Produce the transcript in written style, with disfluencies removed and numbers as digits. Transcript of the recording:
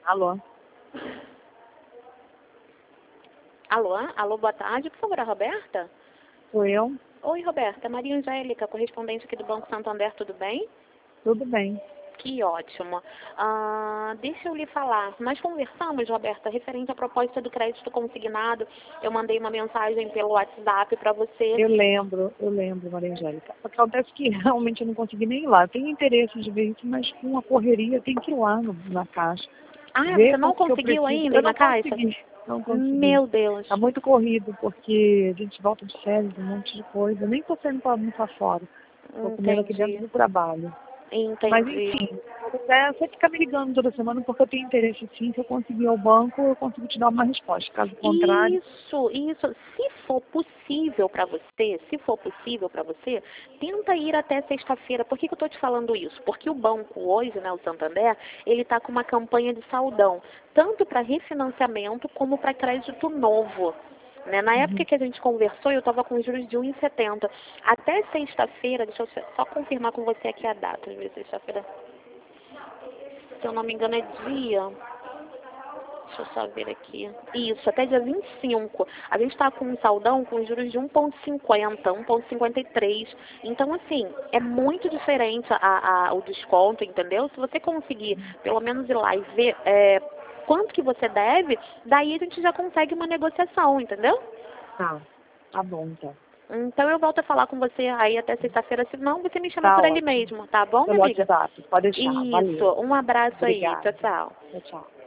Alô? Alô? Alô, boa tarde. Por favor, a Roberta? Sou eu? Oi, Roberta. Maria Angélica, correspondente aqui do Banco Santander, tudo bem? Tudo bem. Que ótimo. Deixa eu lhe falar. Nós conversamos, Roberta, referente à proposta do crédito consignado. Eu mandei uma mensagem pelo WhatsApp para você. Eu lembro, Maria Angélica. Acontece que realmente eu não consegui nem ir lá. Eu tenho interesse de ver isso, mas com a correria tem que ir lá na Caixa. Você não conseguiu ainda Eu ir na não Caixa? consegui, não consegui. Meu Deus. Tá muito corrido, porque a gente volta de férias, um monte de coisa. Eu nem tô saindo pra almoçar fora. Tô comendo aqui dentro Entendi. do trabalho. Mas Entendi. enfim, você fica me ligando toda semana porque eu tenho interesse sim. Se eu conseguir ir ao banco, eu consigo te dar uma resposta. Caso contrário, Isso. Se for possível para você, tenta ir até sexta-feira. Por que eu estou te falando isso? Porque o banco hoje, né, o Santander, ele está com uma campanha de saldão, tanto para refinanciamento como para crédito novo. Né? Na época que a gente conversou, eu estava com juros de 1,70. Até sexta-feira, deixa eu só confirmar com você aqui a data. Deixa eu ver, sexta-feira, se eu não me engano, é dia. Deixa eu só ver aqui. Isso, até dia 25. A gente está com um saldão com juros de 1,50, 1,53. Então, assim, é muito diferente o desconto, entendeu? Se você conseguir, pelo menos ir lá e ver quanto que você deve, daí a gente já consegue uma negociação, entendeu? tá bom então. Então eu volto a falar com você aí até sexta-feira, se não, você me chama Tá por ali ótimo. mesmo, tá bom, minha Pelo amiga? WhatsApp, pode deixar. Isso, Valeu. um abraço aí, Obrigada. tchau, tchau. Tchau, tchau.